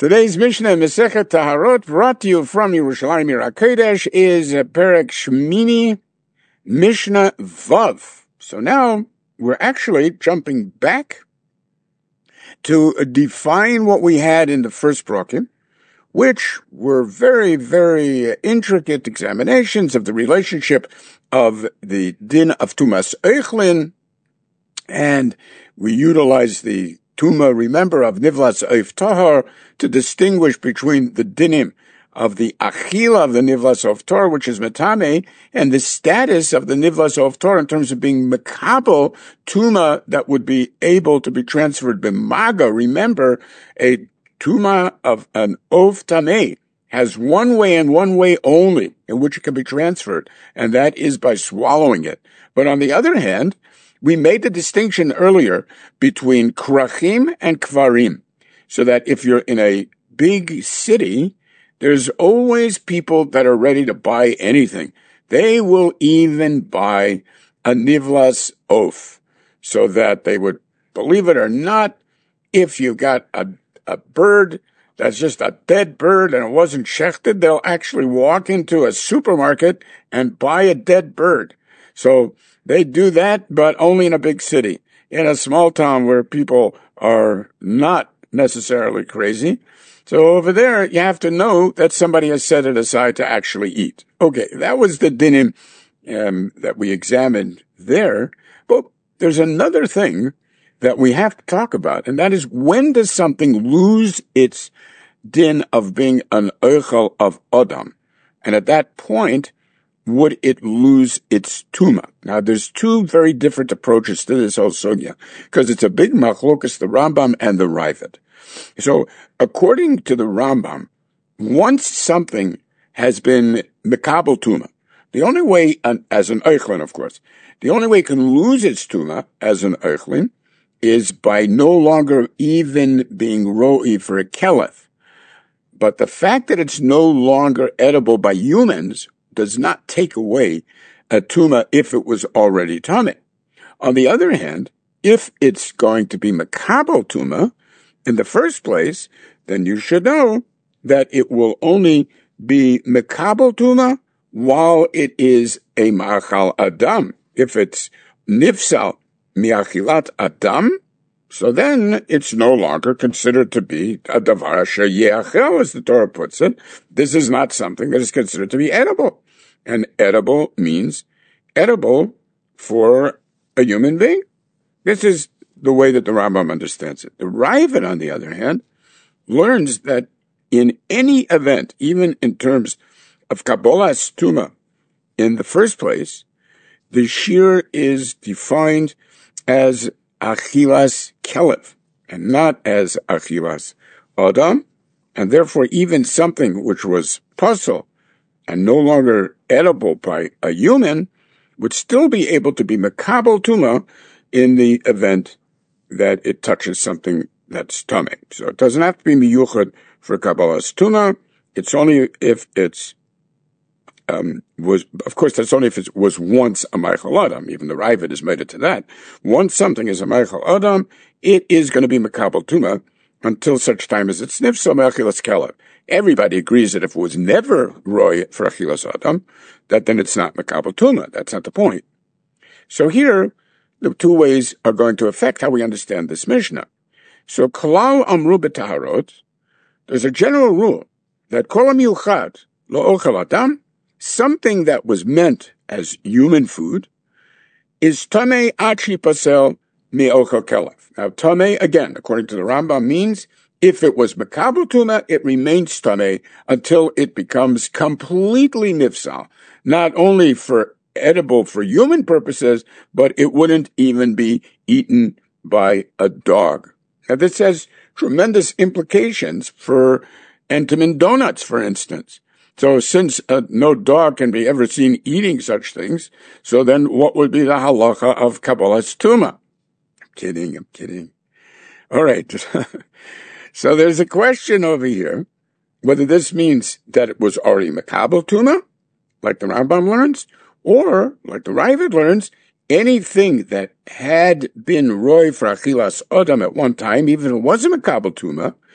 Today's Mishnah, Masechet Taharot, brought to you from Yerushalayim Yer HaKodesh, is Perek Shmini, Mishnah Vav. So now we're actually jumping back to define what we had in the first brokim, which were very, very intricate examinations of the relationship of the din of Tumas Eichlin, and we utilized the Tuma, remember, of Nivlas Oif Tahar to distinguish between the dinim of the Achila of the Nivlas Oif Tahar, which is Metame, and the status of the Nivlas Oif Tahar in terms of being Mekabel, Tuma that would be able to be transferred B'maga. Remember, a Tuma of an Oif Tameh has one way and one way only in which it can be transferred, and that is by swallowing it. But on the other hand, we made the distinction earlier between krachim and kvarim, so that if you're in a big city, there's always people that are ready to buy anything. They will even buy a nivlas oaf, so that they would, believe it or not, if you got a bird that's just a dead bird and it wasn't shechted, they'll actually walk into a supermarket and buy a dead bird. So they do that, but only in a big city. In a small town where people are not necessarily crazy. So over there, you have to know that somebody has set it aside to actually eat. Okay, that was the dinim that we examined there. But there's another thing that we have to talk about, and that is, when does something lose its din of being an oichel of Adam? And at that point, would it lose its tuma? Now, there's two very different approaches to this whole sugya, because it's a big machlokas, the Rambam and the Raavad. So, according to the Rambam, once something has been mekabel tuma, the only way, as an eichlin, of course, the only way it can lose its tuma as an eichlin is by no longer even being ro'i for a kelef. But the fact that it's no longer edible by humans does not take away a tuma if it was already tameh. On the other hand, if it's going to be mekabel tuma in the first place, then you should know that it will only be mekabel tuma while it is a ma'achal adam. If it's nifsal mi'achilat adam, so then it's no longer considered to be a davar sheyeachel, as the Torah puts it. This is not something that is considered to be edible. And edible means edible for a human being. This is the way that the Rambam understands it. The Raavad, on the other hand, learns that in any event, even in terms of Kabbalas Tuma, in the first place, the shear is defined as Achilas Kelev, and not as Achilas Adam, and therefore even something which was puzzle and no longer edible by a human would still be able to be mekabel tuma in the event that it touches something that's tameh. So it doesn't have to be miyuchad for kabbalas tuma. It's only if it's of course, that's only if it was once a Meichel Adam. Even the Raavad is made it to that. Once something is a Meichel Adam, it is going to be mekabel tuma until such time as it's nifsal me'achilas kelev. Everybody agrees that if it was never roy for achilas adam, that then it's not mekabel tuma. That's not the point. So here, the two ways are going to affect how we understand this Mishnah. So, kalal amru b'taharot, there's a general rule that kol hamiuchad lo ochel adam, something that was meant as human food, is tamei ad sheyipasel mi'ochel kelev. Now, tamei, again, according to the Rambam, means if it was mekabel tuma, it remains tamei until it becomes completely nifsal, not only for edible for human purposes, but it wouldn't even be eaten by a dog. Now, this has tremendous implications for Entenmann donuts, for instance. So since no dog can be ever seen eating such things, so then what would be the halacha of Kabbalas Tuma? I'm kidding. All right. So there's a question over here, whether this means that it was already mekabel tuma, like the Rambam learns, or, like the Raavad learns, anything that had been roy for achilas adam at one time, even if it wasn't mekabel tuma,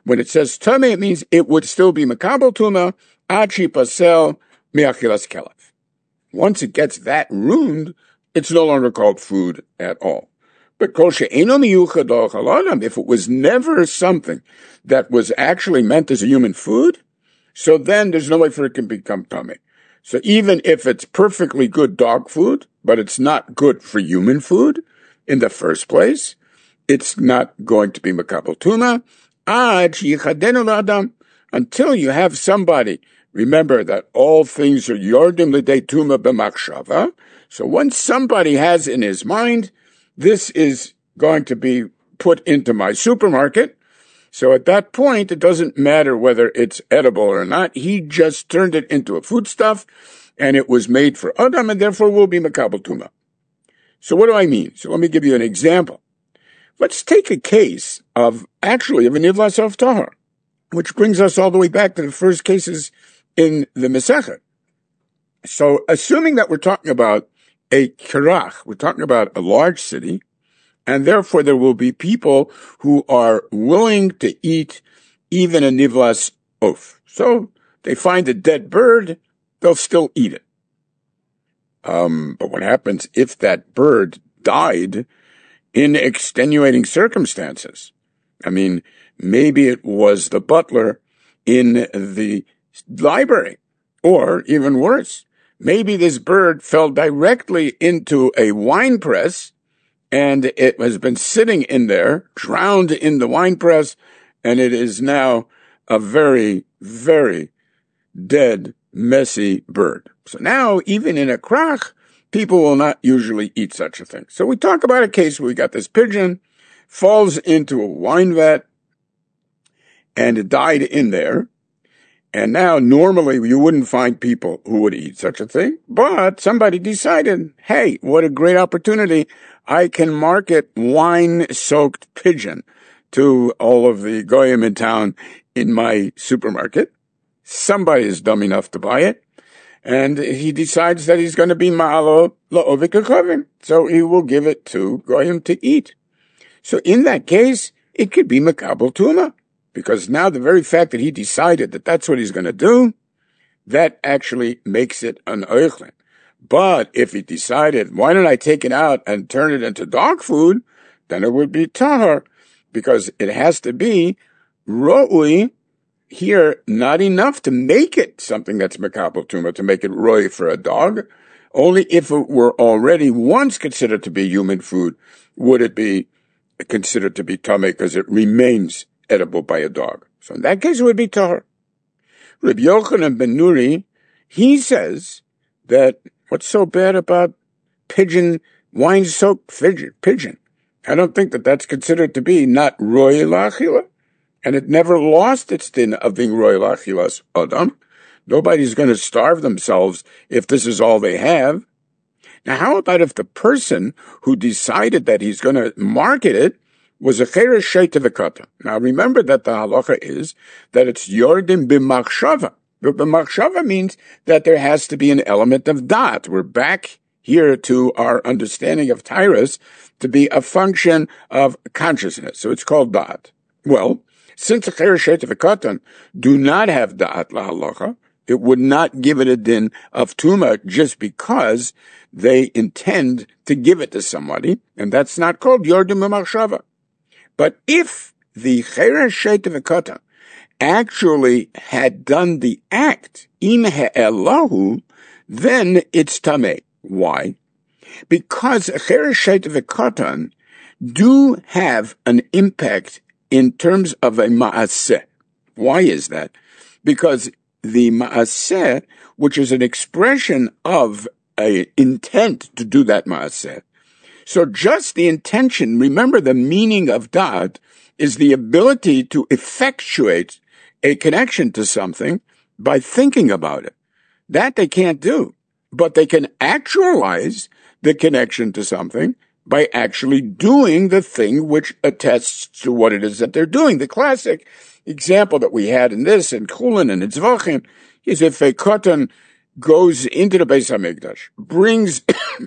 When it says tamei, it means it would still be makabel tuma ad sheyipasel miachilas kelev. Once it gets that ruined, it's no longer called food at all. But kol she'eino miyuchad l'ochel adam, if it was never something that was actually meant as a human food, so then there's no way for it to become tamei. So even if it's perfectly good dog food, but it's not good for human food in the first place, it's not going to be makabel tuma ad sheyichadenu l'adam, until you have somebody. Remember that all things are yordim l'dei tuma b'machshava. So once somebody has in his mind, this is going to be put into my supermarket, so at that point, it doesn't matter whether it's edible or not. He just turned it into a foodstuff, and it was made for Adam, and therefore will be makabel tuma. So what do I mean? So let me give you an example. Let's take a case of a nivlas of tahor, which brings us all the way back to the first cases in the Masechet. So assuming that we're talking about a kirach, we're talking about a large city, and therefore there will be people who are willing to eat even a nivlas oaf. So they find a dead bird, they'll still eat it. But what happens if that bird died in extenuating circumstances? I mean, maybe it was the butler in the library, or even worse, maybe this bird fell directly into a wine press, and it has been sitting in there, drowned in the wine press, and it is now a very, very dead, messy bird. So now, even in a krach, people will not usually eat such a thing. So we talk about a case where we got this pigeon, falls into a wine vat, and it died in there. And now, normally, you wouldn't find people who would eat such a thing, but somebody decided, hey, what a great opportunity. I can market wine-soaked pigeon to all of the goyim in town in my supermarket. Somebody is dumb enough to buy it, and he decides that he's going to be ma'alo la'ovik hachavim, so he will give it to goyim to eat. So in that case, it could be makabel tuma, because now the very fact that he decided that that's what he's going to do, that actually makes it an oichlin. But if he decided, why don't I take it out and turn it into dog food, then it would be tahor, because it has to be ro'ui here, not enough to make it something that's makabel tuma, to make it roy for a dog. Only if it were already once considered to be human food, would it be considered to be tamei, because it remains edible by a dog. So in that case, it would be tahor. Rabbi Yochanan ben Nuri, he says that what's so bad about pigeon, wine-soaked pigeon? I don't think that that's considered to be not roy la'achila, and it never lost its din of being roy la'achilas adam. Nobody's going to starve themselves if this is all they have. Now, how about if the person who decided that he's going to market it was a cheresh sheita v'kata? Now, remember that the halacha is that it's yordim b'machshava. But b'machshava means that there has to be an element of da'at. We're back here to our understanding of Tyrus to be a function of consciousness. So it's called da'at. Well, since the cheresh sheita v'katan do not have da'at lahalacha, it would not give it a din of tuma just because they intend to give it to somebody, and that's not called yordim b'machshava. But if the cheresh sheita v'katan actually had done the act, im he'elahu, then it's tamei. Why? Because cheresh sheita v'katan do have an impact in terms of a ma'aseh. Why is that? Because the ma'aseh, which is an expression of an intent to do that ma'aseh, so just the intention, remember the meaning of da'at is the ability to effectuate a connection to something by thinking about it. That they can't do, but they can actualize the connection to something by actually doing the thing which attests to what it is that they're doing. The classic example that we had in this, in Chulin and in Tzvachim, is if a katan goes into the Beis HaMikdash, brings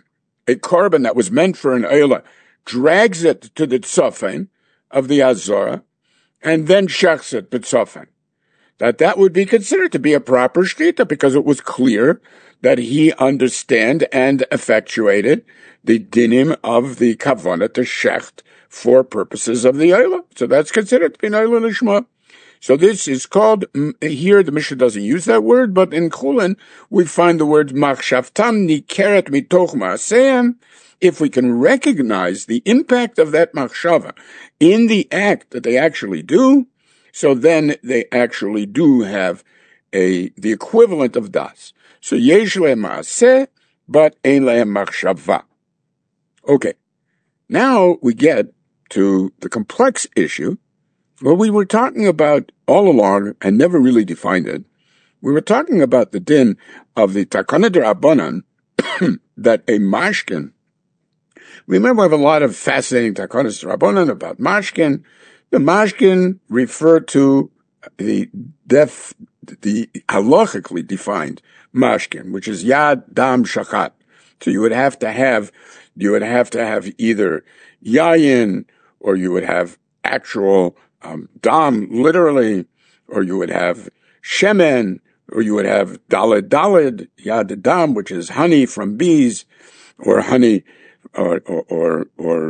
a korban that was meant for an Eilah, drags it to the Tzofan of the Azorah, and then shechset b'tzofen. That would be considered to be a proper shtita because it was clear that he understand and effectuated the dinim of the kavanah to shecht for purposes of the oila. So that's considered to be an oila lishma. So this is called, here the Mishnah doesn't use that word, but in Chulin we find the word machshavtam nikeret mitoch ma'aseim. If we can recognize the impact of that machshava in the act that they actually do, so then they actually do have the equivalent of das. So yesh lehem ma'aseh, but ein lehem machshava. Okay, now we get to the complex issue. Well, we were talking about all along, and never really defined it. We were talking about the din of the takana d'Rabbanan that a mashkin. Remember, we have a lot of fascinating takanas d'Rabbanan about mashkin. The mashkin refer to the halachically defined mashkin, which is yad dam shachat. So you would have to have either yayin, or you would have actual dam, literally, or you would have shemen, or you would have dalid, yad dam, which is honey from bees, or honey, or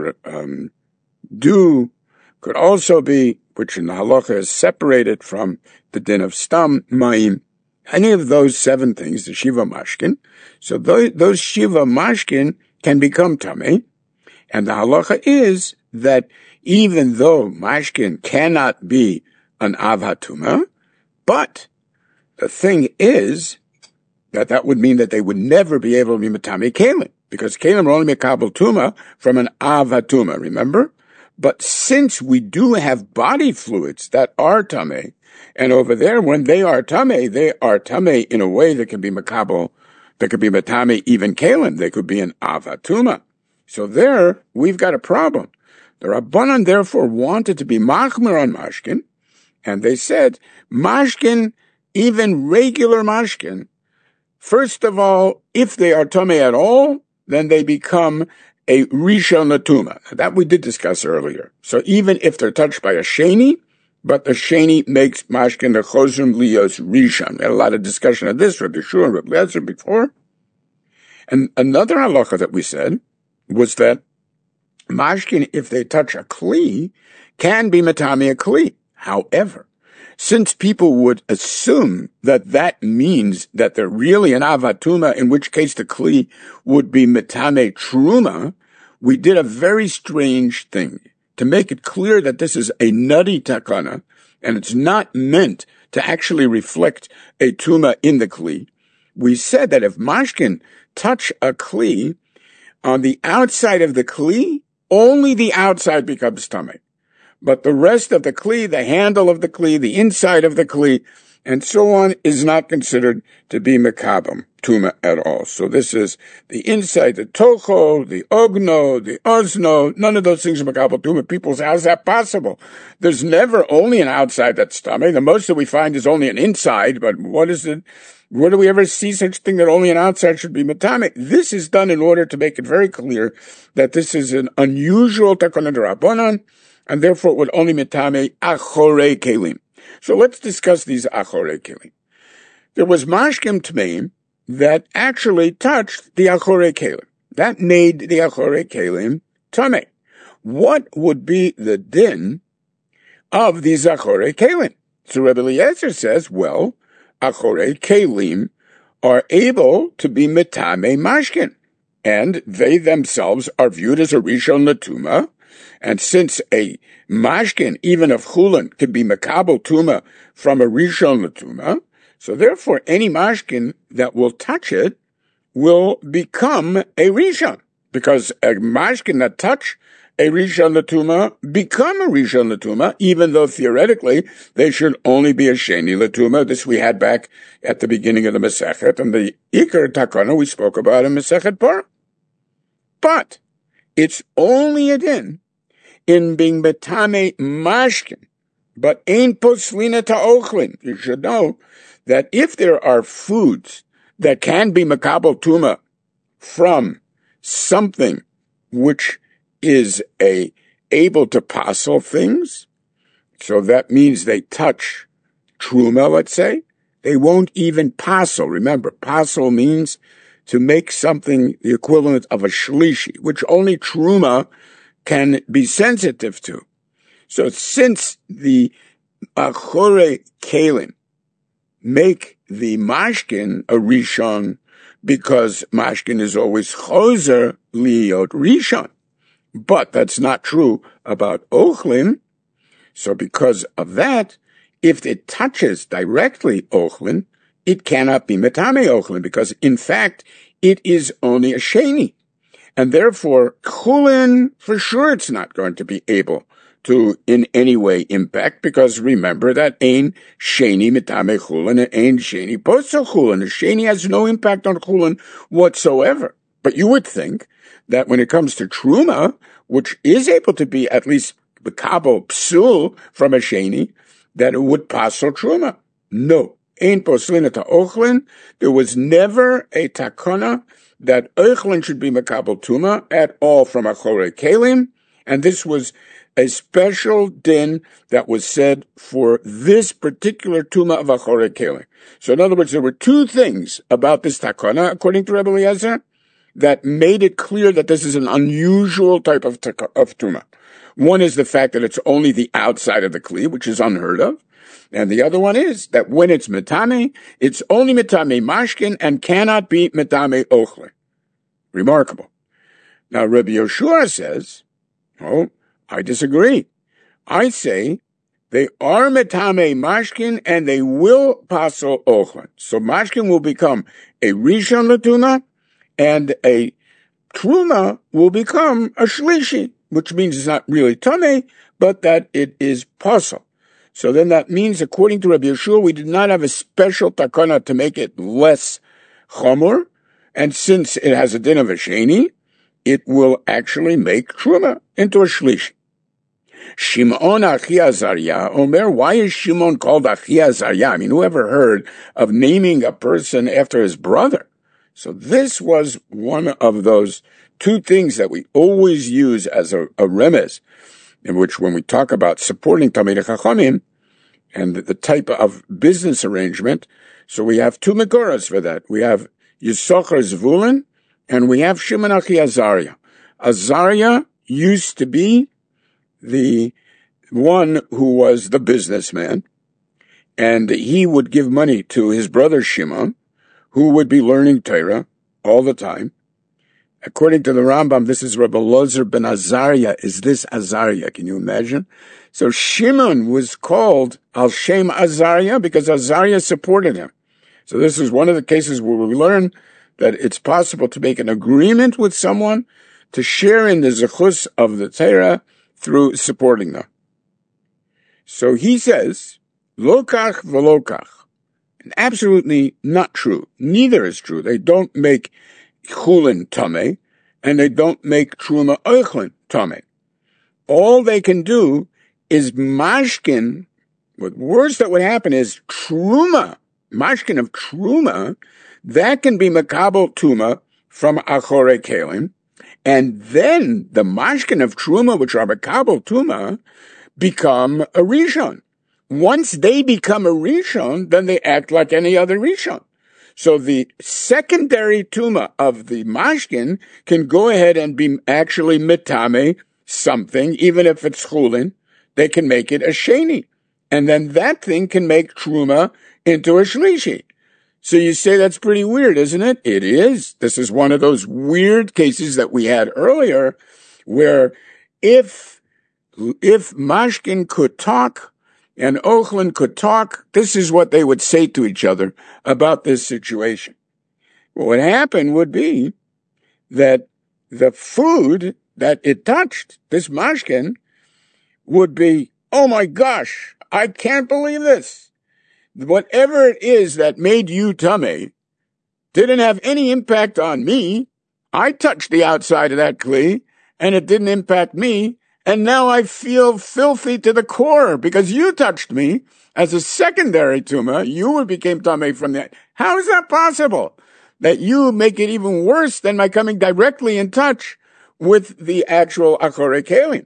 dew, could also be, which in the halacha is separated from the din of stam ma'im. Any of those 7 things, the shiva mashkin. So those shiva mashkin can become tamei, and the halacha is that even though mashkin cannot be an avhatuma, but the thing is that would mean that they would never be able to be matame kalim, because kalim are only mekabel tuma from an avhatuma, remember? But since we do have body fluids that are tamei, and over there, when they are tamei in a way that can be mekabel, that could be matame even kalim, they could be an avhatuma. So there, we've got a problem. The Rabbanan therefore wanted to be machmer on mashkin, and they said, mashkin, even regular mashkin, first of all, if they are tamei at all, then they become a rishon latuma. That we did discuss earlier. So even if they're touched by a sheni, but the sheni makes mashkin the chosum lios rishon. We had a lot of discussion of this, Rabbi Shua and Rabbi Lezer before. And another halacha that we said was that mashkin, if they touch a kli, can be matami a kli. However, since people would assume that means that they're really an avatuma, in which case the kli would be matame truma, we did a very strange thing to make it clear that this is a nutty takana, and it's not meant to actually reflect a tuma in the kli. We said that if mashkin touch a kli, on the outside of the kli, only the outside becomes tamei. But the rest of the kli, the handle of the kli, the inside of the kli, and so on, is not considered to be mekabem, tuma at all. So this is the inside, the tocho, the ogno, the ozno, none of those things are mekabel tuma. People say, how's that possible? There's never only an outside that's tamei. The most that we find is only an inside, but what is it? Where do we ever see such thing that only an outside should be matame? This is done in order to make it very clear that this is an unusual takana d'Rabbanan, and therefore it would only matame achorei kelim. So let's discuss these achorei kelim. There was mashkim tmeim that actually touched the achorei kelim. That made the achorei kelim tamei. What would be the din of these achorei kelim? So Rabbi Eliezer says, well, achorei kelim are able to be metame mashkin, and they themselves are viewed as a rishon latuma. And since a mashkin, even of chulin, could be mekabel tuma from a rishon latuma, so therefore any mashkin that will touch it will become a rishon, because a mashkin that touch a rishon latuma become a rishon latuma, even though theoretically they should only be a sheni latuma. This we had back at the beginning of the Masechet, and the Iker Takana we spoke about in Masechet Parah. But it's only a din in being betame mashkin, but ain't poslina ta'ochlin. You should know that if there are foods that can be makabel tuma from something which is able to passel things, So that means they touch truma, let's say. They won't even passel. Remember, passel means to make something the equivalent of a shlishi, which only truma can be sensitive to. So since the achore kalim make the mashkin a rishon, because mashkin is always choser liot rishon, but that's not true about ochlin. So because of that, if it touches directly ochlin, it cannot be metame ochlin, because in fact it is only a sheni, and therefore chulin for sure it's not going to be able to in any way impact, because remember that ein sheni metame chulin and ein sheni posel chulin. The sheni has no impact on chulin whatsoever. But you would think that when it comes to truma, which is able to be at least bekabel psul from a sheni, that it would passel truma. No, ein poslin et ochlin. There was never a takana that ochlin should be mekabel tuma at all from achore kalim, and this was a special din that was said for this particular tuma of achore kalim. So in other words, there were two things about this takana, according to Rebbe Eliezer, that made it clear that this is an unusual type of tuma. One is the fact that it's only the outside of the kli, which is unheard of. And the other one is that when it's metame, it's only metame mashkin and cannot be metame ochle. Remarkable. Now, Rabbi Yoshua says, oh, I disagree. I say they are metame mashkin and they will passel ochle. So mashkin will become a rishon latuma and a truma will become a shlishi, which means it's not really tameh, but that it is passel. So then that means, according to Rabbi Yeshua, we did not have a special takana to make it less chomor, and since it has a din of a sheni, it will actually make truma into a shlishi. Shimon Achi Azariah, Omer, why is Shimon called Achi Azariah? I mean, who ever heard of naming a person after his brother? So this was one of those two things that we always use as a remez, in which when we talk about supporting Talmidei Chachamim and the type of business arrangement, so we have two megoras for that. We have Yisachar Zvulun and we have Shimon Achi Azariah. Azariah used to be the one who was the businessman, and he would give money to his brother Shimon, who would be learning Torah all the time. According to the Rambam, this is Rabbi Lozer ben Azariah. Is this Azariah? Can you imagine? So Shimon was called Al Shem Azariah because Azariah supported him. So this is one of the cases where we learn that it's possible to make an agreement with someone to share in the zechus of the Torah through supporting them. So he says, Lokach v'lokach. Absolutely not true. Neither is true. They don't make chulin tameh, and they don't make truma ochlin tameh. All they can do is mashkin. What worse that would happen is truma, mashkin of truma, that can be makabel tuma from achore kalim, and then the mashkin of truma, which are makabel tuma, become a rishon. Once they become a rishon, then they act like any other rishon. So the secondary tuma of the mashkin can go ahead and be actually metame something, even if it's chulin, they can make it a sheni. And then that thing can make truma into a shlishi. So you say that's pretty weird, isn't it? It is. This is one of those weird cases that we had earlier, where if mashkin could talk, and ochlin could talk, this is what they would say to each other about this situation. Well, what happened would be that the food that it touched, this mashkin, would be, oh my gosh, I can't believe this. Whatever it is that made you tameh didn't have any impact on me. I touched the outside of that kli, and it didn't impact me. And now I feel filthy to the core because you touched me as a secondary tuma. You became tameh from that. How is that possible? That you make it even worse than by coming directly in touch with the actual achore kalim.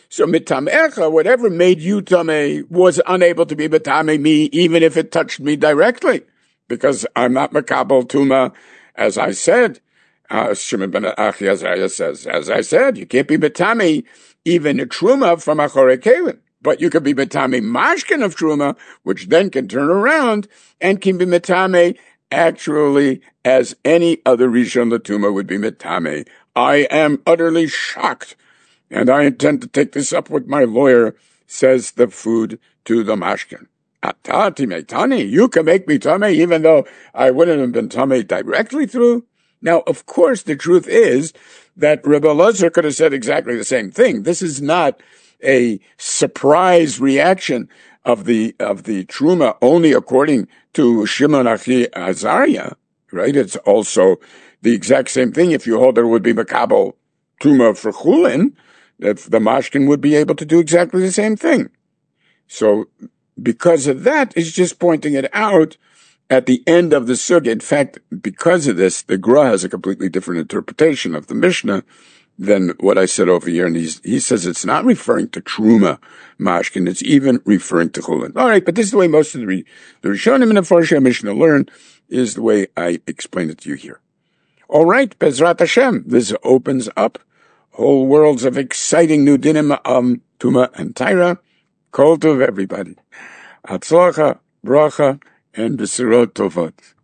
So mitamecha, whatever made you tamei, was unable to be metame me, even if it touched me directly, because I'm not makabel tuma, as I said. Shimon ben Achi Azariah says, as I said, you can't be metame even a truma from achorei kelim, but you could be metame mashkin of truma, which then can turn around and can be metame actually as any other rishon latuma would be metame. I am utterly shocked, and I intend to take this up with my lawyer, says the food to the mashkin. Atati metani, you can make me tame even though I wouldn't have been tame directly through. Now, of course, the truth is that Rebbe Elazar could have said exactly the same thing. This is not a surprise reaction of the truma only according to Shimon Achi Azariah, right? It's also the exact same thing. If you hold that it would be makabel truma for chulin, that the mashkin would be able to do exactly the same thing. So, because of that, it's just pointing it out at the end of the sugya. In fact, because of this, the Gra has a completely different interpretation of the Mishnah than what I said over here. And he says it's not referring to Truma Mashkin, it's even referring to Chulin. All right, but this is the way most of the Rishonim and the Farshei Mishnah learn, is the way I explain it to you here. All right, Bezrat Hashem, this opens up whole worlds of exciting new dinim, Tuma and Taira. Kol tov, everybody. Hatzlacha, bracha, and B'sirot Tovot.